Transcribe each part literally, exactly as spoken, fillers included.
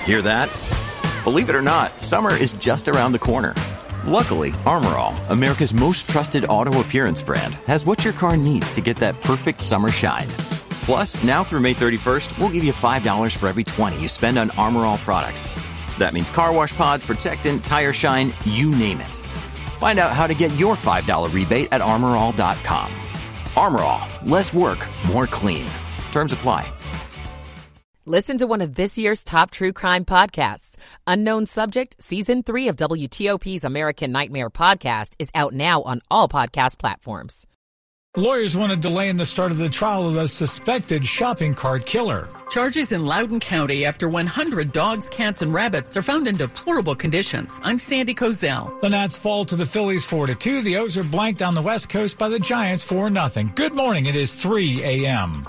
Hear that? Believe it or not, summer is just around the corner. Luckily, Armor All, America's most trusted auto appearance brand, has what your car needs to get that perfect summer shine. Plus, now through May thirty-first, we'll give you five dollars for every twenty you spend on Armor All products. That means car wash pods, protectant, tire shine, you name it. Find out how to get your five dollars rebate at armor all dot com. Armor All, less work, more clean. Terms apply. Listen to one of this year's top true crime podcasts. Unknown Subject, Season three of W T O P's American Nightmare podcast is out now on all podcast platforms. Lawyers want a delay in the start of the trial of a suspected shopping cart killer. Charges in Loudoun County after one hundred dogs, cats, and rabbits are found in deplorable conditions. I'm Sandy Kozel. The Nats fall to the Phillies four to two. The O's are blanked on the West Coast by the Giants four nothing. Good morning. It is three a.m.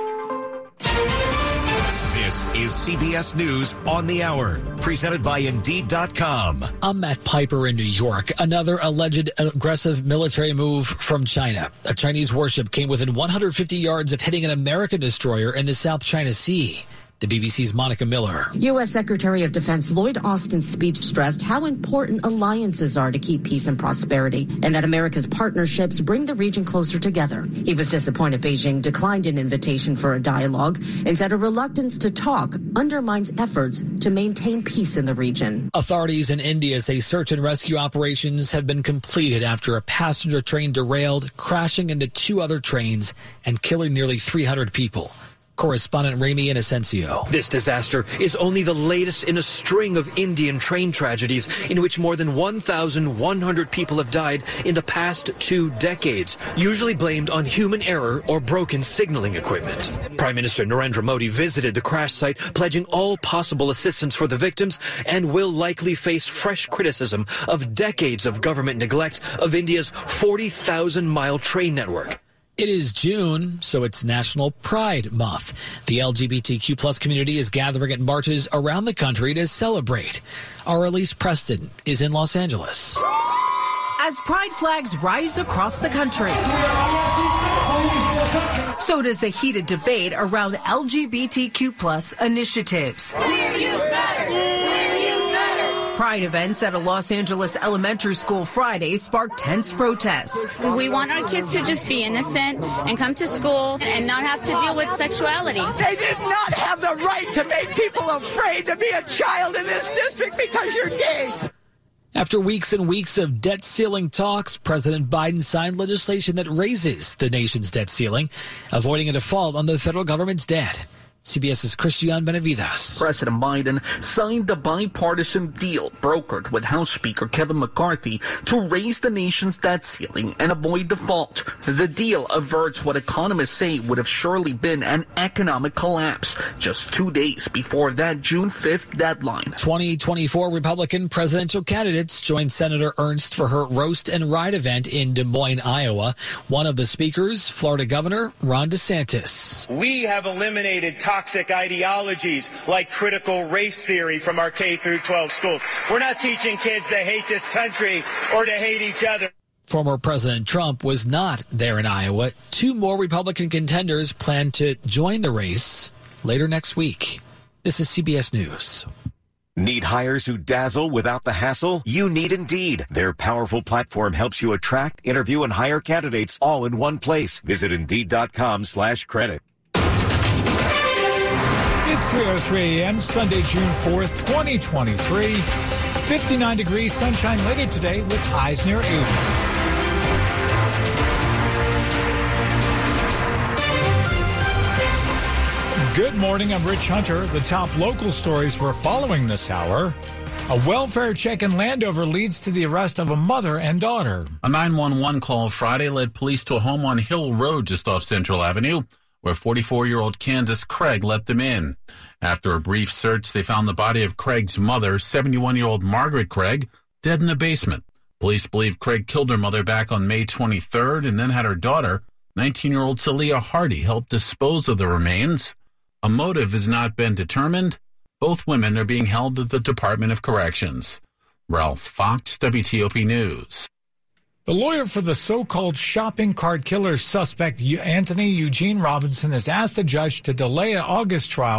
This is C B S News on the Hour, presented by Indeed dot com. I'm Matt Piper in New York. Another alleged aggressive military move from China. A Chinese warship came within one hundred fifty yards of hitting an American destroyer in the South China Sea. The B B C's Monica Miller. U S. Secretary of Defense Lloyd Austin's speech stressed how important alliances are to keep peace and prosperity, and that America's partnerships bring the region closer together. He was disappointed Beijing declined an invitation for a dialogue and said a reluctance to talk undermines efforts to maintain peace in the region. Authorities in India say search and rescue operations have been completed after a passenger train derailed, crashing into two other trains and killing nearly three hundred people. Correspondent Rami Inocencio. This disaster is only the latest in a string of Indian train tragedies in which more than one thousand one hundred people have died in the past two decades, usually blamed on human error or broken signaling equipment. Prime Minister Narendra Modi visited the crash site, pledging all possible assistance for the victims, and will likely face fresh criticism of decades of government neglect of India's forty thousand mile train network. It is June, so it's National Pride Month. The L G B T Q plus community is gathering at marches around the country to celebrate. Our Elise Preston is in Los Angeles. As pride flags rise across the country, so does the heated debate around L G B T Q plus initiatives. Queer Youth Matters! Queer Youth Matters! Pride events at a Los Angeles elementary school Friday sparked tense protests. We want our kids to just be innocent and come to school and not have to deal with sexuality. They did not have the right to make people afraid to be a child in this district because you're gay. After weeks and weeks of debt ceiling talks, President Biden signed legislation that raises the nation's debt ceiling, avoiding a default on the federal government's debt. CBS's Christian Benavides. President Biden signed a bipartisan deal brokered with House Speaker Kevin McCarthy to raise the nation's debt ceiling and avoid default. The deal averts what economists say would have surely been an economic collapse just two days before that June fifth deadline. twenty twenty-four Republican presidential candidates joined Senator Ernst for her Roast and Ride event in Des Moines, Iowa. One of the speakers, Florida Governor Ron DeSantis. We have eliminated toxic ideologies like critical race theory from our K through twelve schools. We're not teaching kids to hate this country or to hate each other. Former President Trump was not there in Iowa. Two more Republican contenders plan to join the race later next week. This is C B S News. Need hires who dazzle without the hassle? You need Indeed. Their powerful platform helps you attract, interview, and hire candidates all in one place. Visit Indeed.com slash credit. It's three oh three a.m., Sunday, June fourth, twenty twenty-three. It's fifty-nine degrees, sunshine later today with highs near eighty. Good morning, I'm Rich Hunter. The top local stories we're following this hour. A welfare check in Landover leads to the arrest of a mother and daughter. A nine one one call Friday led police to a home on Hill Road just off Central Avenue, where forty-four-year-old Candace Craig let them in. After a brief search, they found the body of Craig's mother, seventy-one-year-old Margaret Craig, dead in the basement. Police believe Craig killed her mother back on May twenty-third and then had her daughter, nineteen-year-old Celia Hardy, help dispose of the remains. A motive has not been determined. Both women are being held at the Department of Corrections. Ralph Fox, W T O P News. The lawyer for the so-called shopping cart killer suspect, Anthony Eugene Robinson, has asked the judge to delay an August trial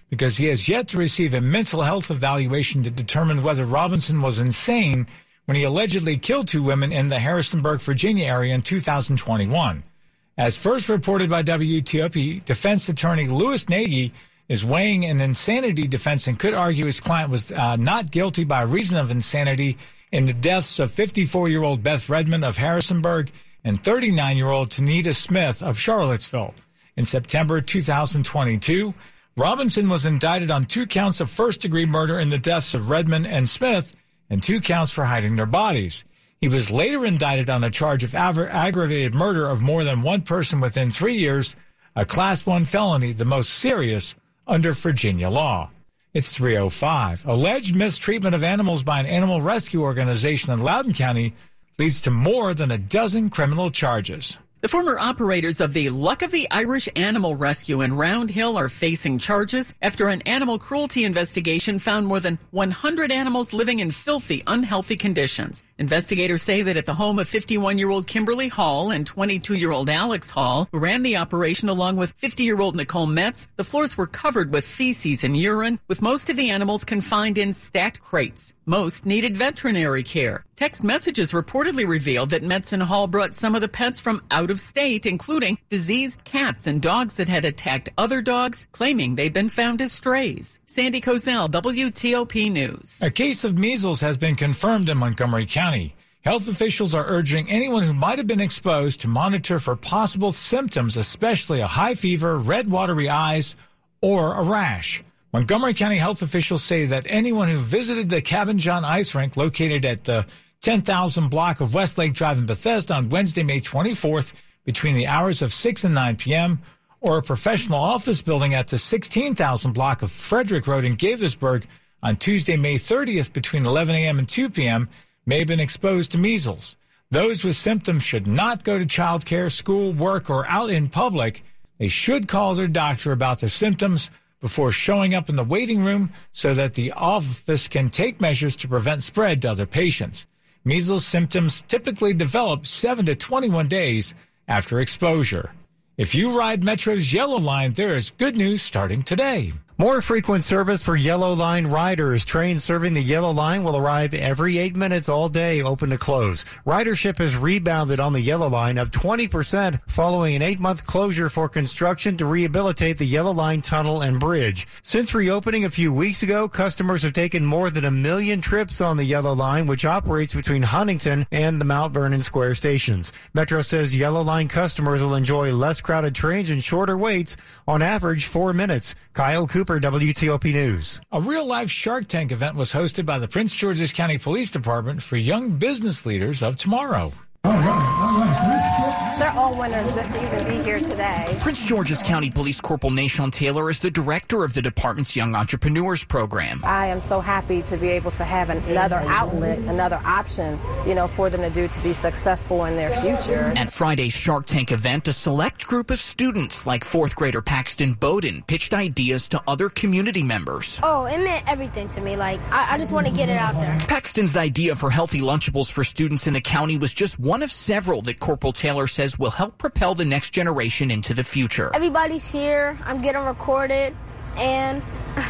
because he has yet to receive a mental health evaluation to determine whether Robinson was insane when he allegedly killed two women in the Harrisonburg, Virginia area in two thousand twenty-one. As first reported by W T O P, defense attorney Louis Nagy is weighing an insanity defense and could argue his client was uh, not guilty by reason of insanity in the deaths of fifty-four-year-old Beth Redmond of Harrisonburg and thirty-nine-year-old Tanita Smith of Charlottesville. In September two thousand twenty-two, Robinson was indicted on two counts of first-degree murder in the deaths of Redmond and Smith and two counts for hiding their bodies. He was later indicted on a charge of aggra- aggravated murder of more than one person within three years, a Class one felony, the most serious under Virginia law. It's three oh five. Alleged mistreatment of animals by an animal rescue organization in Loudoun County leads to more than a dozen criminal charges. The former operators of the Luck of the Irish Animal Rescue in Round Hill are facing charges after an animal cruelty investigation found more than one hundred animals living in filthy, unhealthy conditions. Investigators say that at the home of fifty-one-year-old Kimberly Hall and twenty-two-year-old Alex Hall, who ran the operation along with fifty-year-old Nicole Metz, the floors were covered with feces and urine, with most of the animals confined in stacked crates. Most needed veterinary care. Text messages reportedly revealed that Metz and Hall brought some of the pets from out of state, including diseased cats and dogs that had attacked other dogs, claiming they'd been found as strays. Sandy Kozel, W T O P News. A case of measles has been confirmed in Montgomery County. Health officials are urging anyone who might have been exposed to monitor for possible symptoms, especially a high fever, red watery eyes, or a rash. Montgomery County health officials say that anyone who visited the Cabin John Ice Rink located at the ten thousand block of Westlake Drive in Bethesda on Wednesday, May twenty-fourth, between the hours of six and nine p.m., or a professional office building at the sixteen thousand block of Frederick Road in Gaithersburg on Tuesday, May thirtieth, between eleven a.m. and two p.m., may have been exposed to measles. Those with symptoms should not go to child care, school, work, or out in public. They should call their doctor about their symptoms before showing up in the waiting room so that the office can take measures to prevent spread to other patients. Measles symptoms typically develop seven to twenty-one days after exposure. If you ride Metro's Yellow Line, there is good news starting today. More frequent service for Yellow Line riders. Trains serving the Yellow Line will arrive every eight minutes all day, open to close. Ridership has rebounded on the Yellow Line, up twenty percent, following an eight-month closure for construction to rehabilitate the Yellow Line tunnel and bridge. Since reopening a few weeks ago, customers have taken more than a million trips on the Yellow Line, which operates between Huntington and the Mount Vernon Square stations. Metro says Yellow Line customers will enjoy less crowded trains and shorter waits, on average four minutes. Kyle Cooper, W T O P News. A real-life Shark Tank event was hosted by the Prince George's County Police Department for young business leaders of tomorrow. All right, all right. They're all winners just to even be here today. Prince George's County Police Corporal Nashon Taylor is the director of the department's Young Entrepreneurs Program. I am so happy to be able to have another outlet, another option, you know, for them to do to be successful in their future. At Friday's Shark Tank event, a select group of students like fourth grader Paxton Bowden pitched ideas to other community members. Oh, it meant everything to me. Like, I, I just want to get it out there. Paxton's idea for healthy Lunchables for students in the county was just one one of several that Corporal Taylor says will help propel the next generation into the future. Everybody's here. I'm getting recorded, and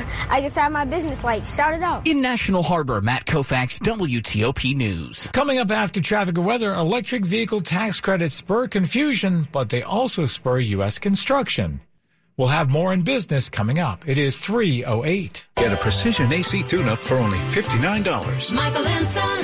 I get to have my business light. Shout it out. In National Harbor, Matt Koufax, W T O P News. Coming up after traffic and weather, electric vehicle tax credits spur confusion, but they also spur U S construction. We'll have more in business coming up. It is three oh eight. Get a precision A C tune-up for only fifty-nine dollars. Michael and Son.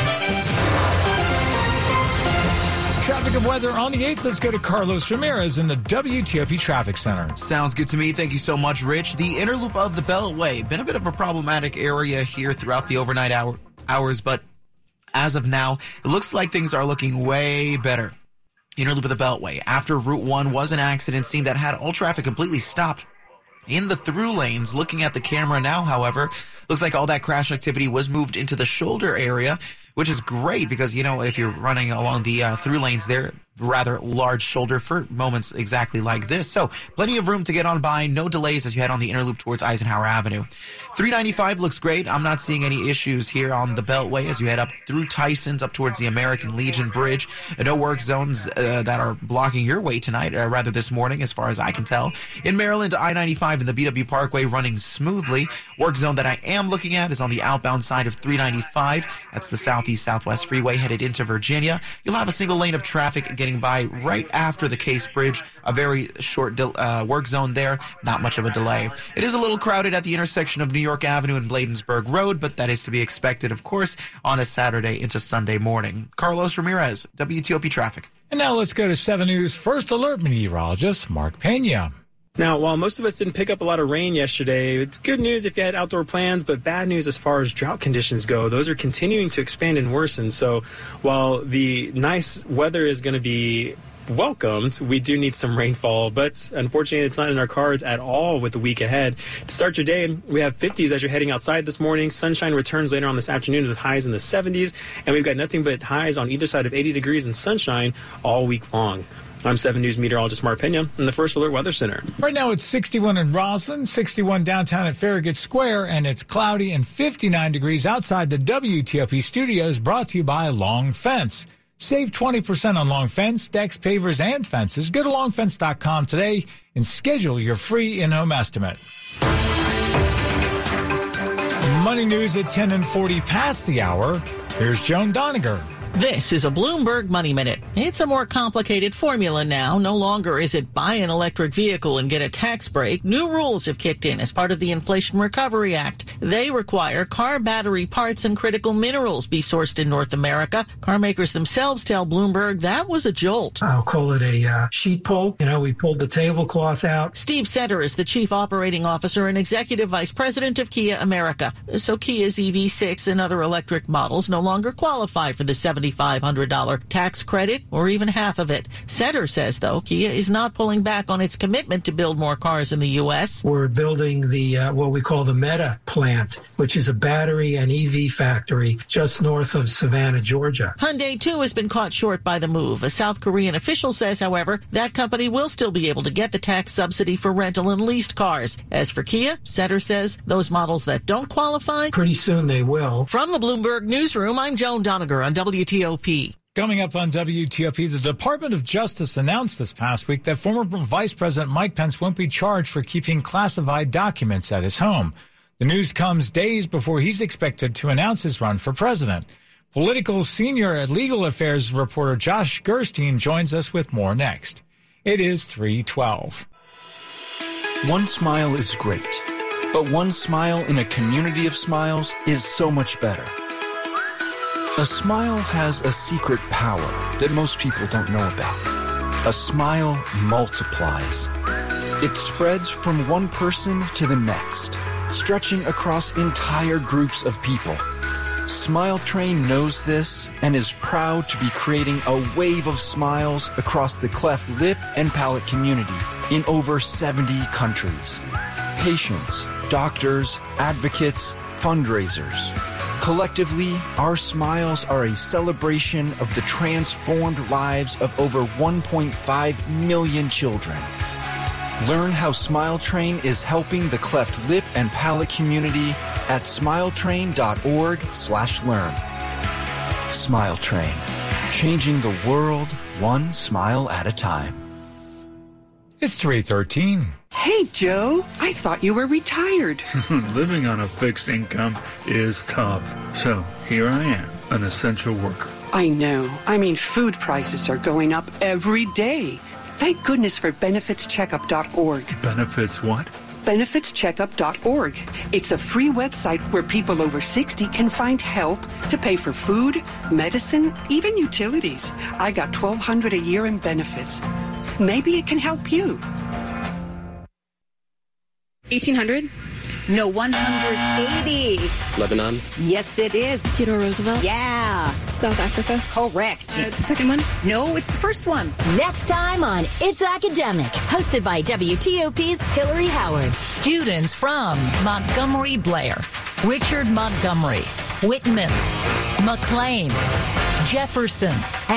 Traffic and weather on the eighth. Let's go to Carlos Ramirez in the W T O P Traffic Center. Sounds good to me. Thank you so much, Rich. The inner loop of the Beltway, been a bit of a problematic area here throughout the overnight hour, hours, but as of now, it looks like things are looking way better. Inner loop of the Beltway, after Route one was an accident scene that had all traffic completely stopped in the through lanes. Looking at the camera now, however, looks like all that crash activity was moved into the shoulder area, which is great because, you know, if you're running along the uh, through lanes there, rather large shoulder for moments exactly like this. So plenty of room to get on by. No delays as you head on the inner loop towards Eisenhower Avenue. three ninety-five looks great. I'm not seeing any issues here on the Beltway as you head up through Tyson's up towards the American Legion Bridge. No work zones uh, that are blocking your way tonight, uh, rather this morning, as far as I can tell. In Maryland, I ninety-five and the B W Parkway running smoothly. Work zone that I am looking at is on the outbound side of three ninety-five. That's the Southeast Southwest Freeway headed into Virginia. You'll have a single lane of traffic getting by right after the Case Bridge. A very short de- uh, work zone there. Not much of a delay. It is a little crowded at the intersection of New York Avenue and Bladensburg Road, but that is to be expected, of course, on a Saturday into Sunday morning. Carlos Ramirez, W T O P Traffic. And now let's go to seven News First Alert meteorologist Mark Pena. Now, while most of us didn't pick up a lot of rain yesterday, it's good news if you had outdoor plans, but bad news as far as drought conditions go. Those are continuing to expand and worsen. So while the nice weather is going to be welcomed, we do need some rainfall, but unfortunately it's not in our cards at all with the week ahead. To start your day, we have fifties as you're heading outside this morning. Sunshine returns later on this afternoon with highs in the seventies, and we've got nothing but highs on either side of eighty degrees and sunshine all week long. I'm seven News meteorologist Mark Pena in the First Alert Weather Center. Right now it's sixty-one in Roslyn, sixty-one downtown at Farragut Square, and it's cloudy and fifty-nine degrees outside the W T O P studios, brought to you by Long Fence. Save twenty percent on Long Fence, decks, pavers, and fences. Go to long fence dot com today and schedule your free in-home estimate. Money news at ten and forty past the hour. Here's Joan Doniger. This is a Bloomberg Money Minute. It's a more complicated formula now. No longer is it buy an electric vehicle and get a tax break. New rules have kicked in as part of the Inflation Recovery Act. They require car battery parts and critical minerals be sourced in North America. Car makers themselves tell Bloomberg that was a jolt. I'll call it a uh, sheet pull. You know, we pulled the tablecloth out. Steve Setter is the Chief Operating Officer and Executive Vice President of Kia America. So Kia's E V six and other electric models no longer qualify for the seven thousand five hundred dollars tax credit or even half of it. Setter says, though, Kia is not pulling back on its commitment to build more cars in the U S. We're building the uh, what we call the Meta plant, which is a battery and E V factory just north of Savannah, Georgia. Hyundai, too, has been caught short by the move. A South Korean official says, however, that company will still be able to get the tax subsidy for rental and leased cars. As for Kia, Setter says those models that don't qualify, pretty soon they will. From the Bloomberg Newsroom, I'm Joan Doniger on W T O P. Coming up on W T O P, the Department of Justice announced this past week that former Vice President Mike Pence won't be charged for keeping classified documents at his home. The news comes days before he's expected to announce his run for president. Political senior legal affairs reporter Josh Gerstein joins us with more next. It is three twelve. One smile is great, but one smile in a community of smiles is so much better. A smile has a secret power that most people don't know about. A smile multiplies. It spreads from one person to the next, stretching across entire groups of people. Smile Train knows this and is proud to be creating a wave of smiles across the cleft lip and palate community in over seventy countries. Patients, doctors, advocates, fundraisers. Collectively, our smiles are a celebration of the transformed lives of over one point five million children. Learn how Smile Train is helping the cleft lip and palate community at smiletrain.org slash learn. Smile Train, changing the world one smile at a time. It's three thirteen. Hey, Joe, I thought you were retired. Living on a fixed income is tough. So here I am, an essential worker. I know. I mean, food prices are going up every day. Thank goodness for benefits checkup dot org. Benefits what? benefits checkup dot org. It's a free website where people over sixty can find help to pay for food, medicine, even utilities. I got twelve hundred dollars a year in benefits. Maybe it can help you. eighteen hundred? No, one hundred eighty. Lebanon? Yes, it is. Theodore Roosevelt? Yeah. South Africa? Correct. Uh, the second one? No, it's the first one. Next time on It's Academic, hosted by W T O P's Hillary Howard. Students from Montgomery Blair, Richard Montgomery, Whitman, McLean, Jefferson,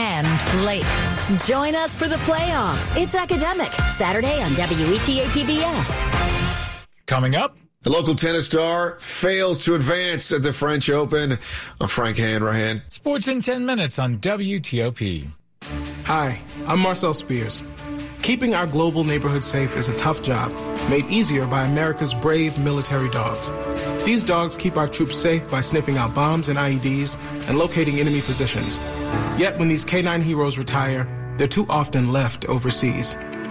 and Lake. Join us for the playoffs. It's Academic, Saturday on W E T A P B S. Coming up, the local tennis star fails to advance at the French Open. I'm Frank Hanrahan. Sports in ten minutes on W T O P. Hi, I'm Marcel Spears. Keeping our global neighborhood safe is a tough job, made easier by America's brave military dogs. These dogs keep our troops safe by sniffing out bombs and I E Ds and locating enemy positions. Yet when these canine heroes retire, they're too often left overseas.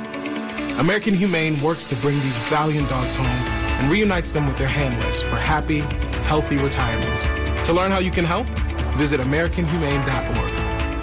American Humane works to bring these valiant dogs home and reunites them with their handlers for happy, healthy retirements. To learn how you can help, visit american humane dot org.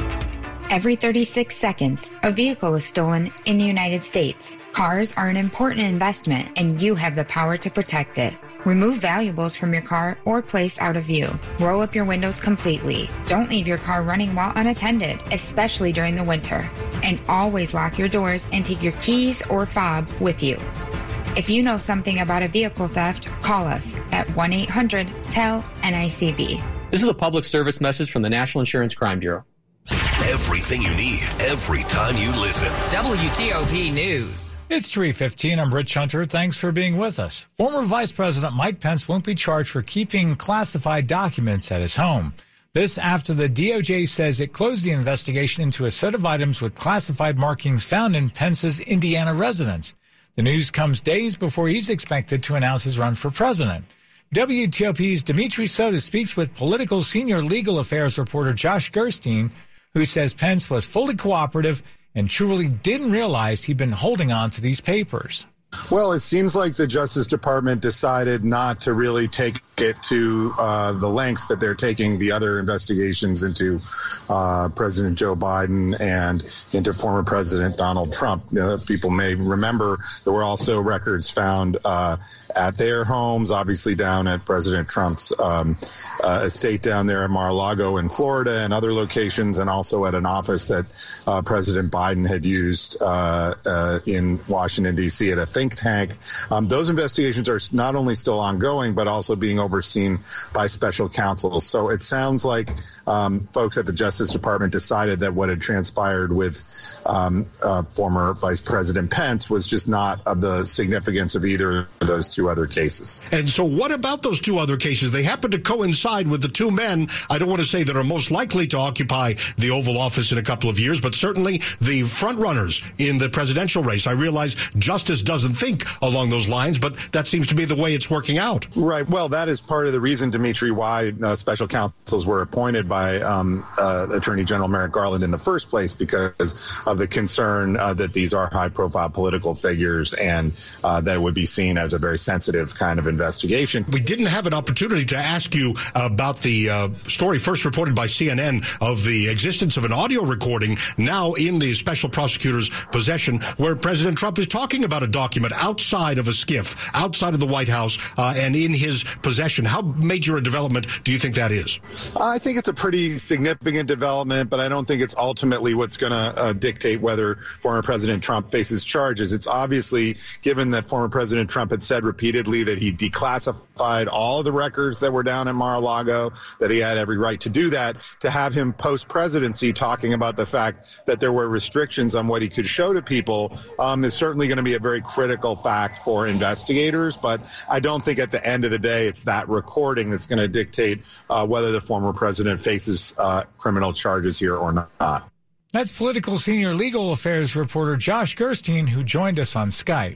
Every thirty-six seconds, a vehicle is stolen in the United States. Cars are an important investment, and you have the power to protect it. Remove valuables from your car or place out of view. Roll up your windows completely. Don't leave your car running while unattended, especially during the winter. And always lock your doors and take your keys or fob with you. If you know something about a vehicle theft, call us at one eight hundred T E L N I C B. This is a public service message from the National Insurance Crime Bureau. Everything you need, every time you listen. W T O P News. It's three fifteen. I'm Rich Hunter. Thanks for being with us. Former Vice President Mike Pence won't be charged for keeping classified documents at his home. This after the D O J says it closed the investigation into a set of items with classified markings found in Pence's Indiana residence. The news comes days before he's expected to announce his run for president. W T O P's Dimitri Soto speaks with political senior legal affairs reporter Josh Gerstein, who says Pence was fully cooperative and truly didn't realize he'd been holding on to these papers. Well, it seems like the Justice Department decided not to really take it to uh, the lengths that they're taking the other investigations into uh, President Joe Biden and into former President Donald Trump. You know, people may remember there were also records found uh, at their homes, obviously down at President Trump's um, uh, estate down there in Mar-a-Lago in Florida and other locations, and also at an office that uh, President Biden had used uh, uh, in Washington, D C at a think tank. Um, those investigations are not only still ongoing, but also being overseen by special counsels. So it sounds like um, folks at the Justice Department decided that what had transpired with um, uh, former Vice President Pence was just not of the significance of either of those two other cases. And so what about those two other cases? They happen to coincide with the two men, I don't want to say that are most likely to occupy the Oval Office in a couple of years, but certainly the front runners in the presidential race. I realize justice doesn't think along those lines, but that seems to be the way it's working out. Right. Well, that is part of the reason, Dimitri, why uh, special counsels were appointed by um, uh, Attorney General Merrick Garland in the first place, because of the concern uh, that these are high-profile political figures and uh, that it would be seen as a very sensitive kind of investigation. We didn't have an opportunity to ask you about the uh, story first reported by C N N of the existence of an audio recording now in the special prosecutor's possession where President Trump is talking about a document outside of a skiff, outside of the White House, uh, and in his possession. How major a development do you think that is? I think it's a pretty significant development, but I don't think it's ultimately what's going to uh, dictate whether former President Trump faces charges. It's obviously, given that former President Trump had said repeatedly that he declassified all of the records that were down at Mar-a-Lago, that he had every right to do that, to have him post-presidency talking about the fact that there were restrictions on what he could show to people um, is certainly going to be a very critical fact for investigators. But I don't think at the end of the day it's that recording that's going to dictate uh, whether the former president faces uh, criminal charges here or not. That's political senior legal affairs reporter Josh Gerstein, who joined us on Skype.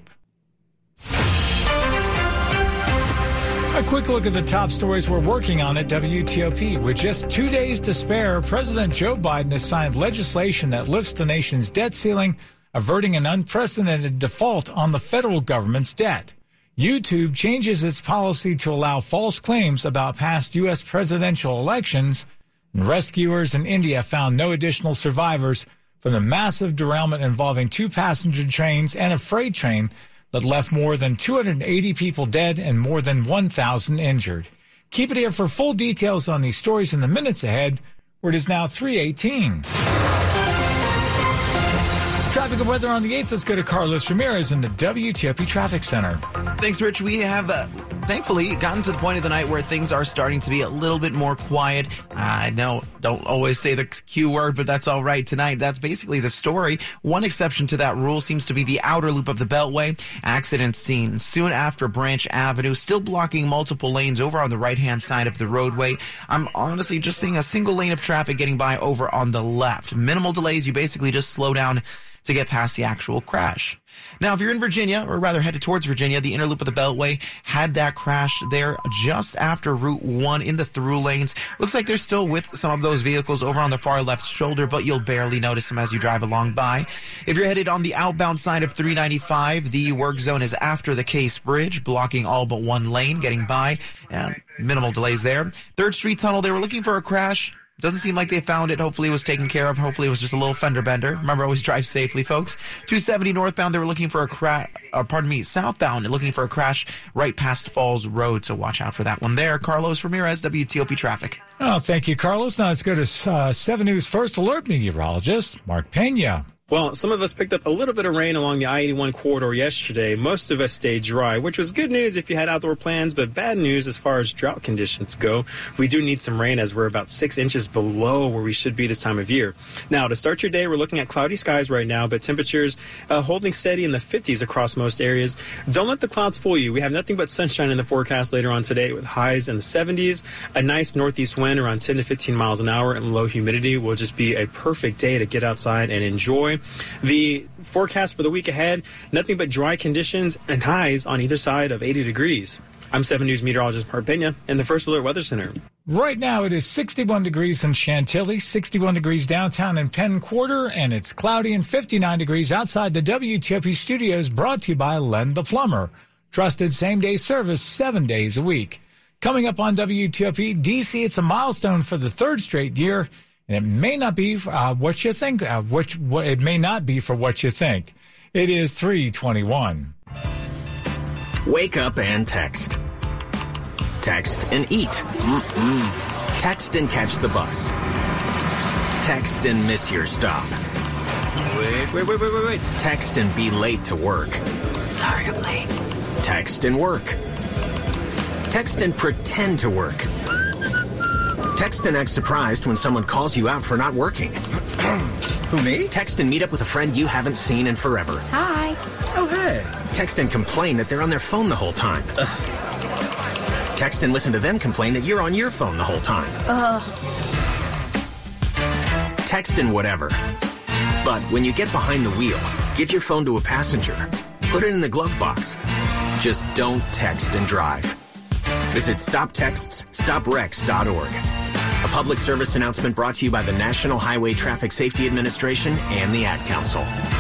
A quick look at the top stories we're working on at W T O P. With just two days to spare, President Joe Biden has signed legislation that lifts the nation's debt ceiling, averting an unprecedented default on the federal government's debt. YouTube changes its policy to allow false claims about past U S presidential elections. And rescuers in India found no additional survivors from the massive derailment involving two passenger trains and a freight train that left more than two hundred eighty people dead and more than one thousand injured. Keep it here for full details on these stories in the minutes ahead, where it is now three eighteen. Traffic and weather on the eighth. Let's go to Carlos Ramirez in the W T O P Traffic Center. Thanks, Rich. We have uh, thankfully, gotten to the point of the night where things are starting to be a little bit more quiet. I know, don't always say the Q word, but that's all right tonight. That's basically the story. One exception to that rule seems to be the outer loop of the Beltway. Accident scene soon after Branch Avenue, still blocking multiple lanes over on the right-hand side of the roadway. I'm honestly just seeing a single lane of traffic getting by over on the left. Minimal delays. You basically just slow down to get past the actual crash. Now, if you're in Virginia, or rather headed towards Virginia, the inner loop of the Beltway had that crash there just after Route one in the through lanes. Looks like they're still with some of those vehicles over on the far left shoulder, but you'll barely notice them as you drive along by. If you're headed on the outbound side of three ninety-five, the work zone is after the Case Bridge, blocking all but one lane, getting by, and minimal delays there. third Street Tunnel, they were looking for a crash. Doesn't seem like they found it. Hopefully it was taken care of. Hopefully it was just a little fender bender. Remember, always drive safely, folks. two seventy northbound, they were looking for a crash, uh, pardon me, southbound, looking for a crash right past Falls Road. So watch out for that one there. Carlos Ramirez, W T O P Traffic. Oh, thank you, Carlos. Now let's go to uh, seven News First Alert meteorologist, Mark Pena. Well, some of us picked up a little bit of rain along the I eighty-one corridor yesterday. Most of us stayed dry, which was good news if you had outdoor plans, but bad news as far as drought conditions go. We do need some rain as we're about six inches below where we should be this time of year. Now, to start your day, we're looking at cloudy skies right now, but temperatures uh, holding steady in the fifties across most areas. Don't let the clouds fool you. We have nothing but sunshine in the forecast later on today with highs in the seventies. A nice northeast wind around ten to fifteen miles an hour and low humidity will just be a perfect day to get outside and enjoy. The forecast for the week ahead, nothing but dry conditions and highs on either side of eighty degrees. I'm seven News meteorologist Mark Pena in the First Alert Weather Center. Right now it is sixty-one degrees in Chantilly, sixty-one degrees downtown in Penn Quarter, and it's cloudy and fifty-nine degrees outside the W T O P studios, brought to you by Len the Plumber. Trusted same-day service seven days a week. Coming up on W T O P, D C, it's a milestone for the third straight year. And it may not be uh, what you think. Uh, which what, it may not be for what you think. It is three twenty-one. Wake up and text. Text and eat. Mm-mm. Text and catch the bus. Text and miss your stop. Wait, wait, wait, wait, wait, wait. Text and be late to work. Sorry, I'm late. Text and work. Text and pretend to work. Text and act surprised when someone calls you out for not working. Who, me? Text and meet up with a friend you haven't seen in forever. Hi. Oh, hey. Text and complain that they're on their phone the whole time. Ugh. Text and listen to them complain that you're on your phone the whole time. Ugh. Text and whatever. But when you get behind the wheel, give your phone to a passenger. Put it in the glove box. Just don't text and drive. Visit stop texts stop wrecks dot org. A public service announcement brought to you by the National Highway Traffic Safety Administration and the Ad Council.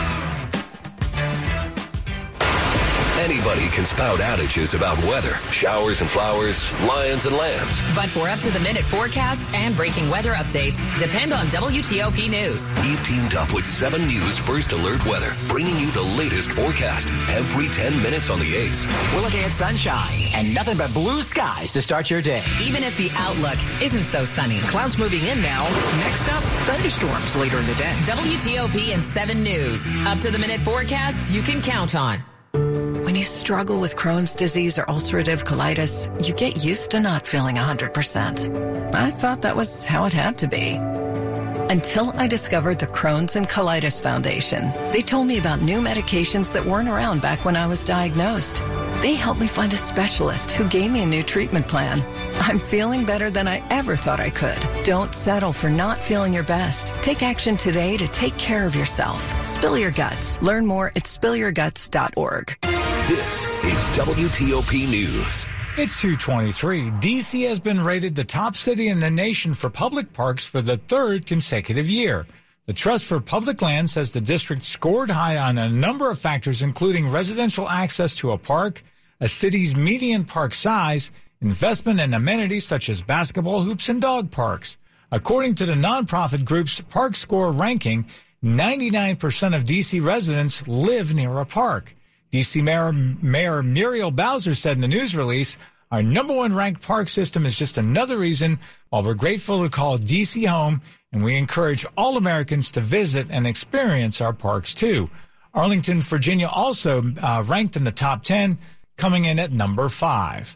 Anybody can spout outages about weather, showers and flowers, lions and lambs. But for up-to-the-minute forecasts and breaking weather updates, depend on W T O P News. We've teamed up with seven News First Alert Weather, bringing you the latest forecast every ten minutes on the eights. We're looking at sunshine and nothing but blue skies to start your day. Even if the outlook isn't so sunny. Clouds moving in now. Next up, thunderstorms later in the day. W T O P and seven News. Up-to-the-minute forecasts you can count on. When you struggle with Crohn's disease or ulcerative colitis, you get used to not feeling one hundred percent. I thought that was how it had to be. Until I discovered the Crohn's and Colitis Foundation. They told me about new medications that weren't around back when I was diagnosed. They helped me find a specialist who gave me a new treatment plan. I'm feeling better than I ever thought I could. Don't settle for not feeling your best. Take action today to take care of yourself. Spill your guts. Learn more at spill your guts dot org. This is W T O P News. It's two twenty-three. D C has been rated the top city in the nation for public parks for the third consecutive year. The Trust for Public Land says the district scored high on a number of factors, including residential access to a park, a city's median park size, investment in amenities such as basketball hoops and dog parks. According to the nonprofit group's Park Score ranking, ninety-nine percent of D C residents live near a park. D C Mayor, Mayor Muriel Bowser said in the news release, "Our number one ranked park system is just another reason why we're grateful to call D C home, and we encourage all Americans to visit and experience our parks too." Arlington, Virginia also uh, ranked in the top ten, coming in at number five.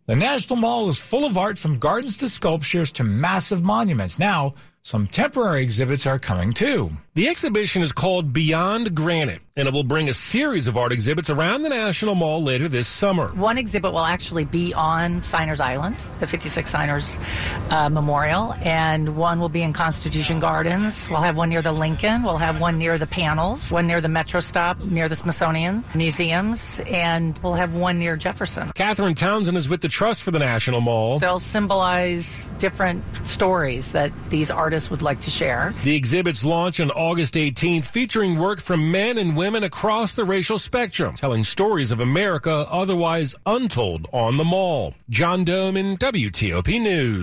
The National Mall is full of art from gardens to sculptures to massive monuments. Now, some temporary exhibits are coming too. The exhibition is called Beyond Granite, and it will bring a series of art exhibits around the National Mall later this summer. One exhibit will actually be on Signers Island, the fifty-six Signers uh, Memorial, and one will be in Constitution Gardens. We'll have one near the Lincoln. We'll have one near the Panels, one near the Metro Stop, near the Smithsonian Museums, and we'll have one near Jefferson. Catherine Townsend is with the Trust for the National Mall. They'll symbolize different stories that these artists would like to share. The exhibits launch on August eighteenth, featuring work from men and women across the racial spectrum, telling stories of America otherwise untold on the mall. John Doman, W T O P News.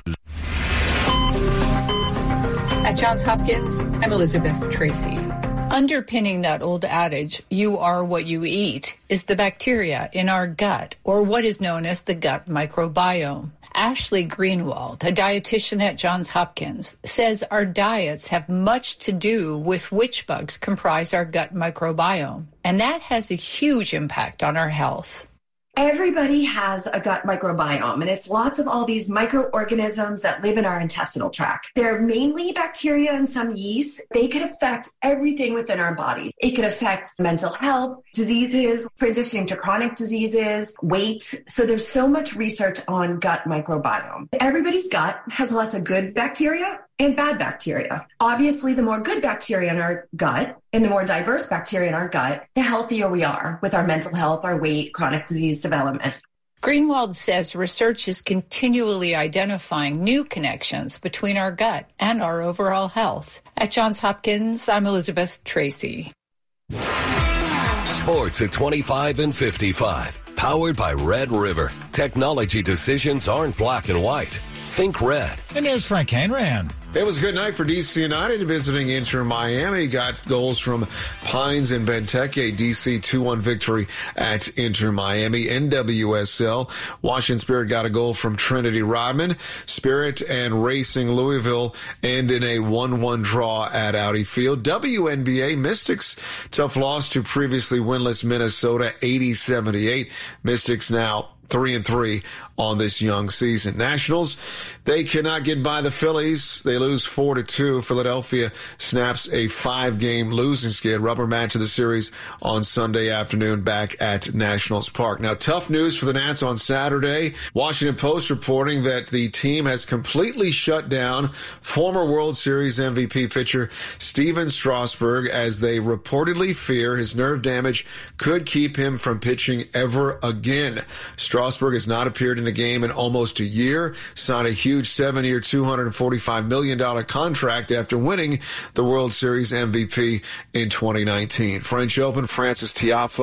At Johns Hopkins, I'm Elizabeth Tracy. Underpinning that old adage, you are what you eat, is the bacteria in our gut, or what is known as the gut microbiome. Ashley Greenwald, a dietitian at Johns Hopkins, says our diets have much to do with which bugs comprise our gut microbiome, and that has a huge impact on our health. Everybody has a gut microbiome, and it's lots of all these microorganisms that live in our intestinal tract. They're mainly bacteria and some yeast. They could affect everything within our body. It could affect mental health, diseases, transitioning to chronic diseases, weight. So there's so much research on gut microbiome. Everybody's gut has lots of good bacteria and bad bacteria. Obviously, the more good bacteria in our gut and the more diverse bacteria in our gut, the healthier we are with our mental health, our weight, chronic disease development. Greenwald says research is continually identifying new connections between our gut and our overall health. At Johns Hopkins, I'm Elizabeth Tracy. Sports at twenty-five and fifty-five. Powered by Red River. Technology decisions aren't black and white. Think red. And there's Frank Hanrahan. It was a good night for D C United visiting Inter Miami. Got goals from Pines and Benteke. D C two one victory at Inter Miami. N W S L. Washington Spirit got a goal from Trinity Rodman. Spirit and Racing Louisville end in a one one draw at Audi Field. W N B A Mystics tough loss to previously winless Minnesota eighty seventy-eight. Mystics now Three and three on this young season. Nationals, they cannot get by the Phillies. They lose four to two. Philadelphia snaps a five-game losing skid. Rubber match of the series on Sunday afternoon back at Nationals Park. Now, tough news for the Nats on Saturday. Washington Post reporting that the team has completely shut down former World Series M V P pitcher Steven Strasburg as they reportedly fear his nerve damage could keep him from pitching ever again. Strasburg has not appeared in a game in almost a year, signed a huge seven-year, two hundred forty-five million dollars contract after winning the World Series M V P in twenty nineteen. French Open, Francis Tiafoe